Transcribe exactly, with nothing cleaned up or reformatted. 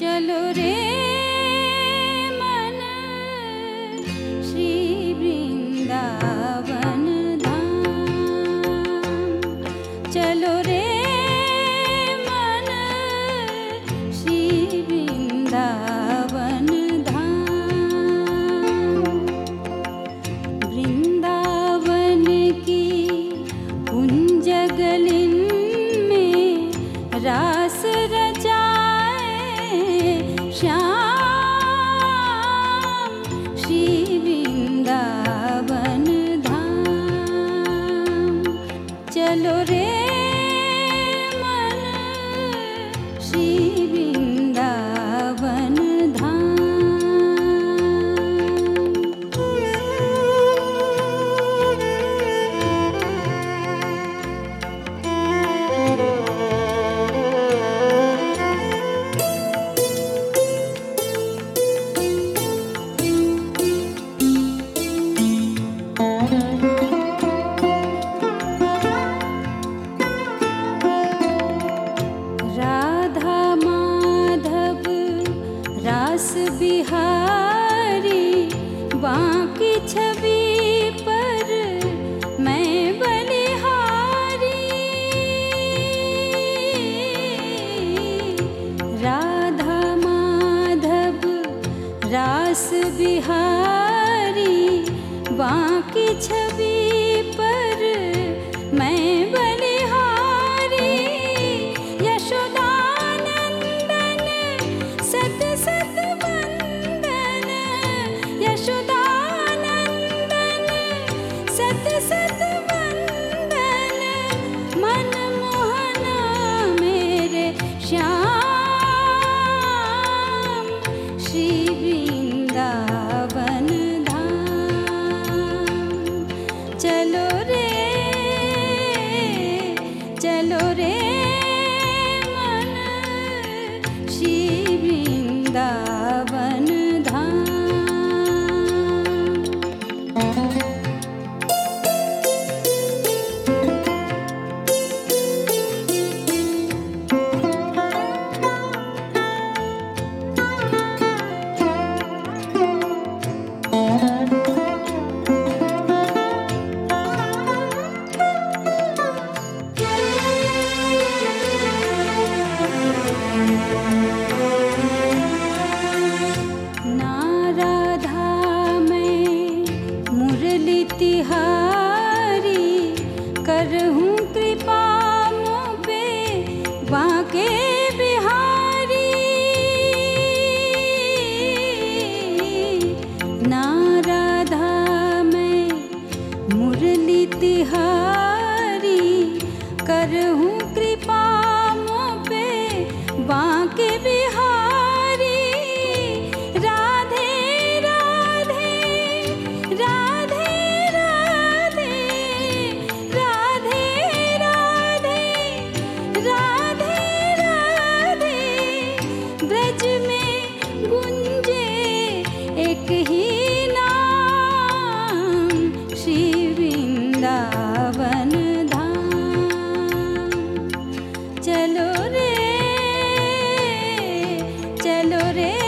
चलो रे मन श्री वृंदावन धाम। चलो रे मन श्री वृंदावन धाम। वृंदावन की कुंज गलिन में रास श्याम श्री वृंदावन धाम। चलो रे मन श्री वृंदावन धाम। राधा माधव रास बिहारी बांकी छवि पर मैं बलिहारी। राधा माधव रास बिहारी बांकी छवि पर मैं बलिहारी। यशोदानंदन सत सत वंदन, यशोदानंदन सत सत वंदन। मनमोहना मेरे श्याम श्री वृंदावन धाम। चलो रे चलो रे मन श्री वृंदावन धाम। ना राधा मैं मुरली तिहारी करहूँ कृपा मुँह पे बांके बिहारी। ना राधा मैं मुरली तिहारी करहूँ कृपा मुँह पे बांके बिहारी। राधे राधे राधे राधे राधे राधे राधे राधे। ब्रज में गुंजे एक ही नाम श्री वृंदावन धाम। चलो रे चलो रे